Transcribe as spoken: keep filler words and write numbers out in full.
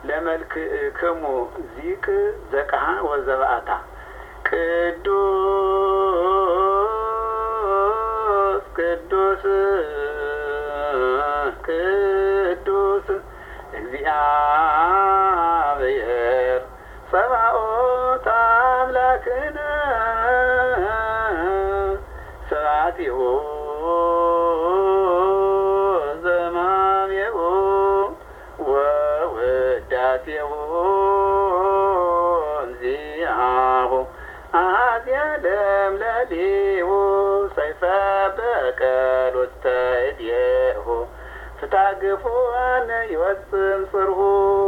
ለመልክክሙ ዚቅ ዘቀሃ ወዘባአታ ቅዱስ ቅዱስ ቅዱስ እግዚአብሔር ሰባኦት አምላክነ ስብሐቲሁ ዘማሜሁ ወውዳሴሁ ዚአሁ አኀዝየ ለምለሊሁ ሰይፈ በቀል ውስተ እዴሁ ፍትሐ ግፉዓን ይወጽእ እምጽርሁ